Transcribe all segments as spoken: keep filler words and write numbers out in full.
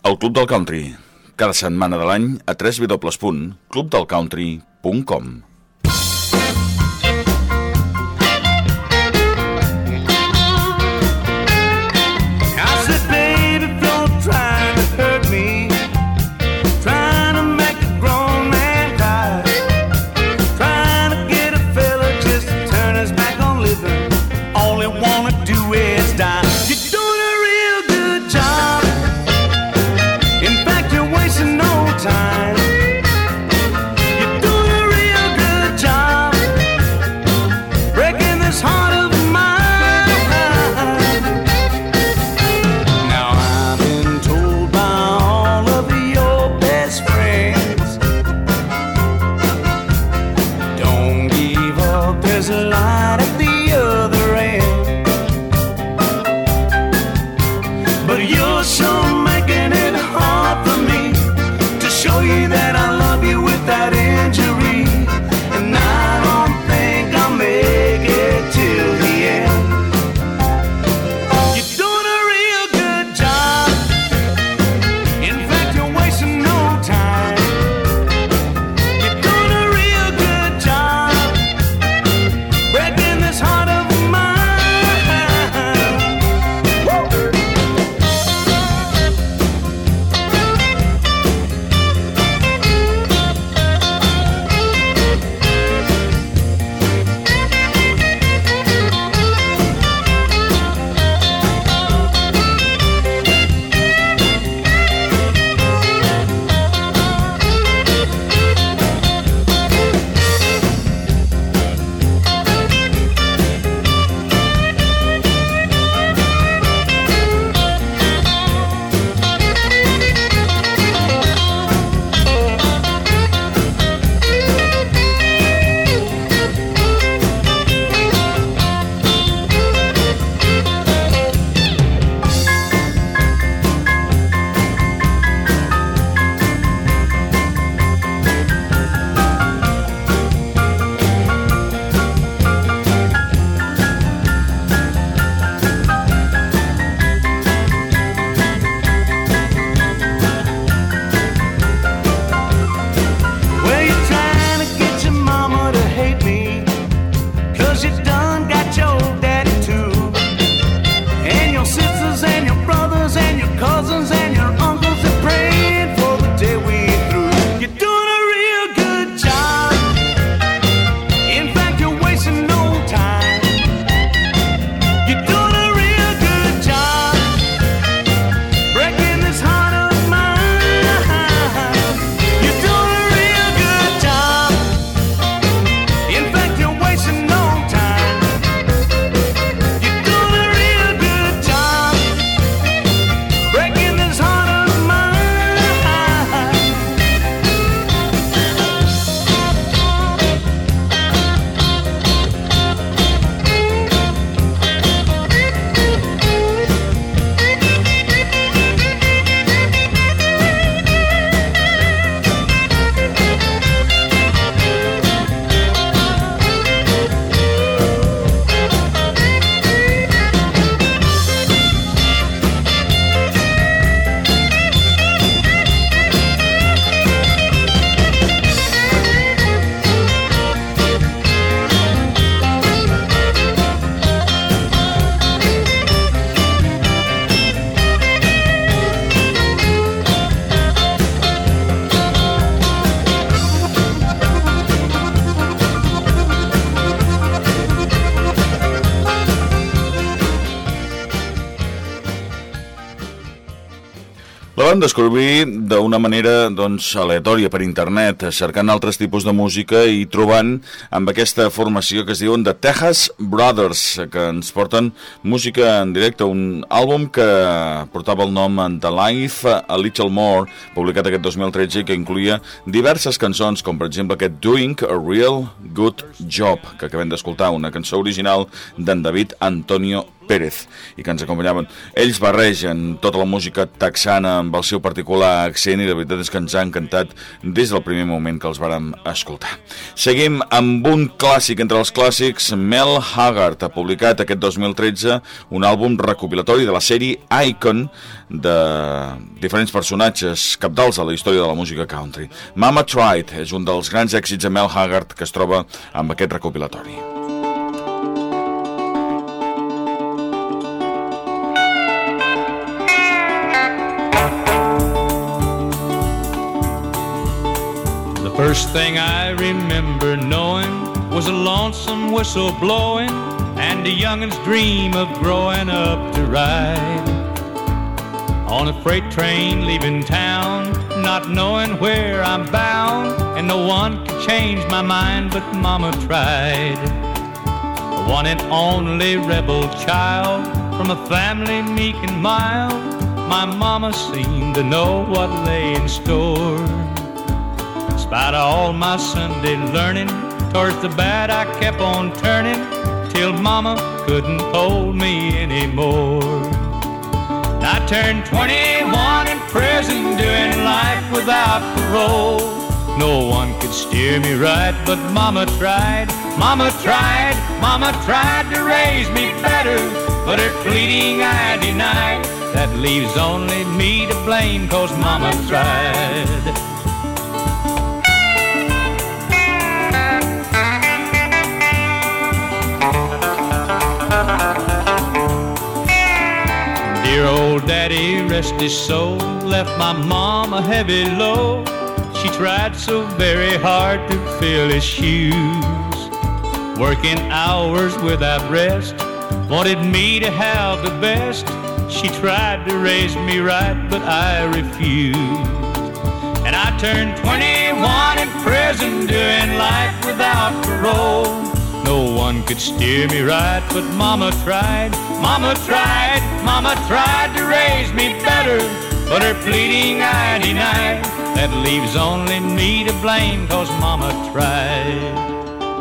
El Club del Country, cada setmana de l'any a w w w punt club del country punt com. La vam descobrir d'una manera doncs, aleatòria per internet, cercant altres tipus de música i trobant amb aquesta formació que es diuen The Texas Brothers, que ens porten música en directe, un àlbum que portava el nom The Life a Little More, publicat aquest dos mil tretze, i que incluïa diverses cançons, com per exemple aquest Doing a Real Good Job, que acabem d'escoltar, una cançó original d'en David Antonio Pérez, i que ens acompanyaven. Ells barregen tota la música texana amb el seu particular accent i la veritat és que ens ha encantat des del primer moment que els vàrem escoltar. Seguim amb un clàssic entre els clàssics. Mel Haggard ha publicat aquest dos mil tretze un àlbum recopilatori de la sèrie Icon de diferents personatges cabdals a la història de la música country. Mama Tried és un dels grans èxits de Mel Haggard que es troba amb aquest recopilatori. The first thing I remember knowing was a lonesome whistle blowing and a youngin's dream of growing up to ride on a freight train leaving town, not knowing where I'm bound, and no one could change my mind but Mama tried. The one and only rebel child from a family meek and mild, my Mama seemed to know what lay in store. In spite of all my Sunday learning, towards the bad I kept on turning, till Mama couldn't hold me anymore. I turned twenty-one in prison, doing life without parole. No one could steer me right, but Mama tried, Mama tried, Mama tried to raise me better, but her pleading I denied. That leaves only me to blame, 'cause Mama tried. Dear old daddy, rest his soul, left my mom a heavy load. She tried so very hard to fill his shoes, working hours without rest, wanted me to have the best. She tried to raise me right, but I refused. And I turned twenty-one in prison, doing life without parole. No one could steer me right, but Mama tried, Mama tried, Mama tried to raise me better, but her pleading I denied. That leaves only me to blame, 'cause Mama tried.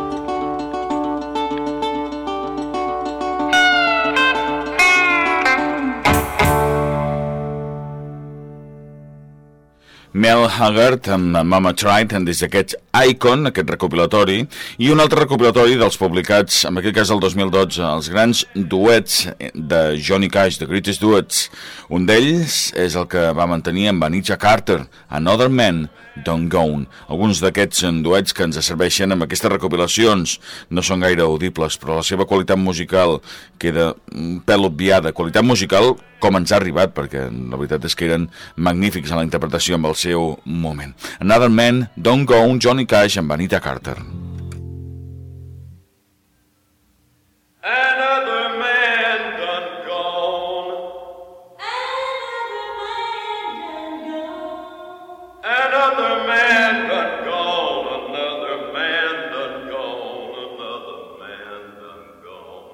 Mel Haggard amb Mama Tried des d'aquest Icon, aquest recopilatori, i un altre recopilatori dels publicats, en aquest cas el dos mil dotze, els grans duets de Johnny Cash, The Greatest Duets. Un d'ells és el que va mantenir amb Anita Carter, Another Man Don't Go. Alguns d'aquests duets que ens serveixen amb aquestes recopilacions no són gaire audibles, però la seva qualitat musical queda un pèl obviada. Qualitat musical com ens ha arribat, perquè la veritat és que eren magnífics en la interpretació amb el seu moment. Another Man Don't Go, Johnny Cash amb Anita Carter. Another man done gone. Another man done gone. Another man done gone. Another man done gone.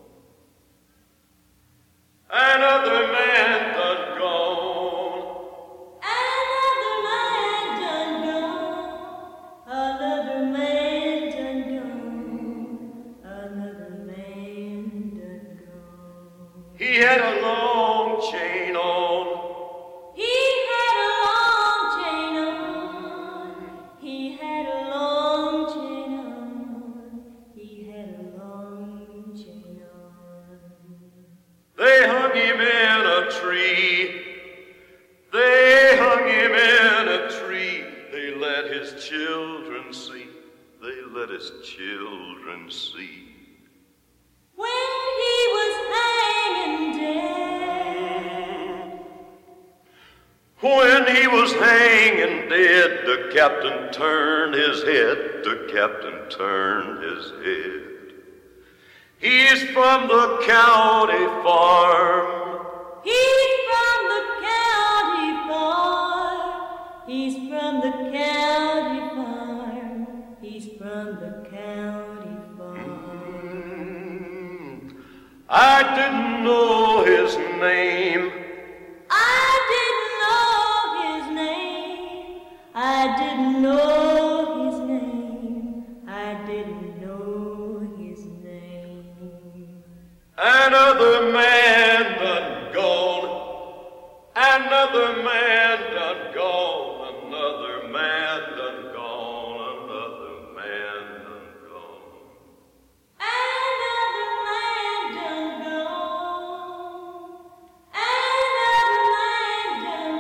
Another man done gone. Another man done gone. Another man done gone. Another man done gone. He had a long chain on. He had a long chain on. He had a long chain on. He had a long chain on. They hung him in a tree. They hung him in a tree. They let his children see. They let his children see. When he was hanging dead. When he was hanging dead, the captain turned his head. The captain turned his head. He's from the county farm. He's from the county farm. He's from the county farm. He's from the county farm. I didn't know his name. I didn't know his name. I didn't know his name. I didn't know his name. Another Another man done gone, another man done gone, another man done gone. Another man done gone. Another man done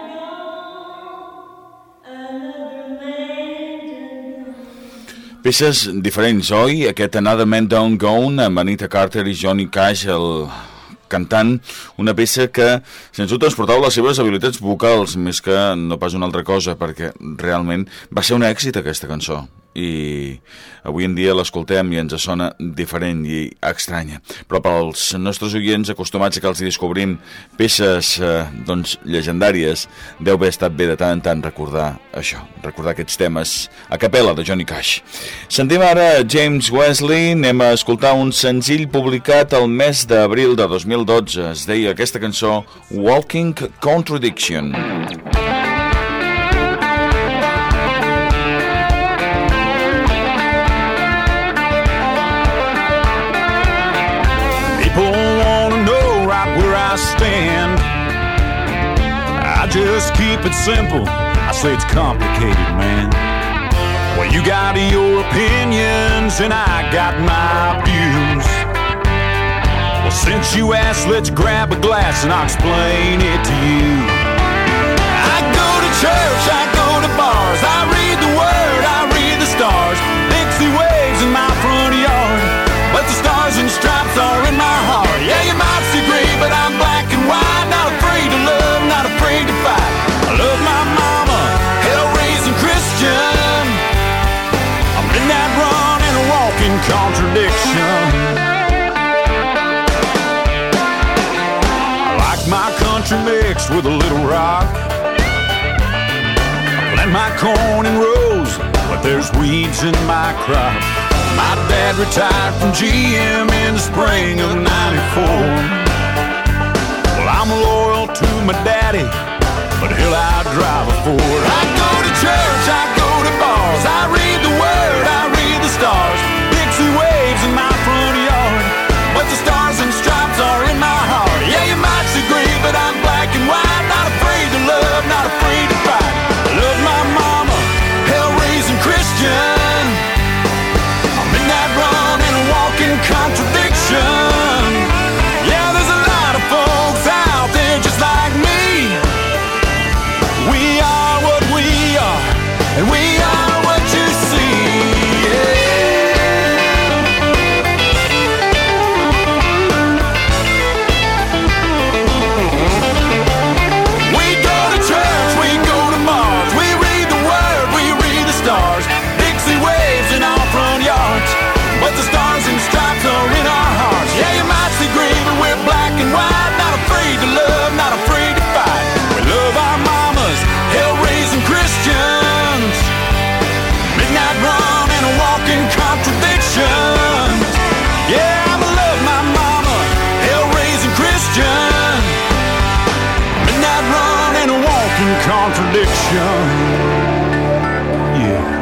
gone. Another man done gone. Peces diferents, oi? Aquest Another Man Down Gone amb Anita Carter i Johnny Cash, el cantant, una peça que sens dubte ens portava les seves habilitats vocals més que no pas una altra cosa, perquè realment va ser un èxit aquesta cançó i avui en dia l'escoltem i ens sona diferent i estranya, però pels nostres oients acostumats a que els descobrim peces eh, doncs llegendàries, deu haver estat bé de tant en tant recordar això, recordar aquests temes a capella de Johnny Cash. Sentim ara James Wesley, anem a escoltar un senzill publicat el mes d'abril de dos mil dotze, es deia aquesta cançó Walking Contradiction. I stand. I just keep it simple. I say it's complicated, man. Well, you got your opinions and I got my views. Well, since you asked, let's grab a glass and I'll explain it to you. I go to church, I go to bars, I read the word, I read the stars. Dixie waves in my front yard, but the stars and stripes are in my heart. Yeah, you might disagree, but I'm black and white. Not afraid to love, not afraid to fight. I love my mama, hell-raising Christian. I'm in that run and a walking contradiction. I like my country mixed with a little rock. I plant my corn in rows, but there's weeds in my crop. My dad retired from G M in the spring of ninety-four. Well, I'm loyal to my daddy, but hell, I drive a Ford. I go to church, I go to bars, I read the word, I read the stars. Dixie waves in my front yard, but the stars and stripes are in my heart. Yeah, you might disagree, but I'm black and white. Not afraid to love, not afraid to fight. I love my mama, hell-raising Christian. In that run and a walking contradiction. Yeah, there's a lot of folks out there just like me. We are what we are, and we are what you see. Yeah. We go to church, we go to Mars, we read the word, we read the stars. Dixie waves in our front yards, but the stars and stripes are in our hearts. Yeah, you might disagree, but we're black and white. Not afraid to love, not afraid to fight. We love our mamas, hell-raising Christians. Midnight run and a walking contradiction. Yeah, I love my mama, hell-raising Christian. Midnight run and a walking contradiction. Yeah.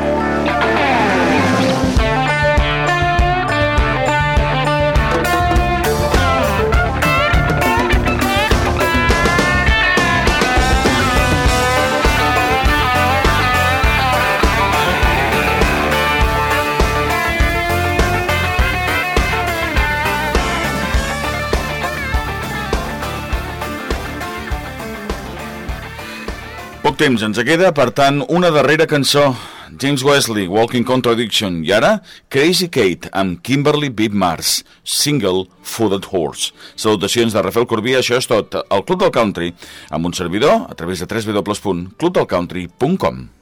Poc temps ens queda, per tant, una darrera cançó. James Wesley, Walking Contradiction. I ara, Crazy Kate, amb Kimberly Beeb Mars, single Fooded Horse. Salutacions de Rafael Corbí, això és tot. El Club del Country, amb un servidor, a través de w w w punt club del country punt com.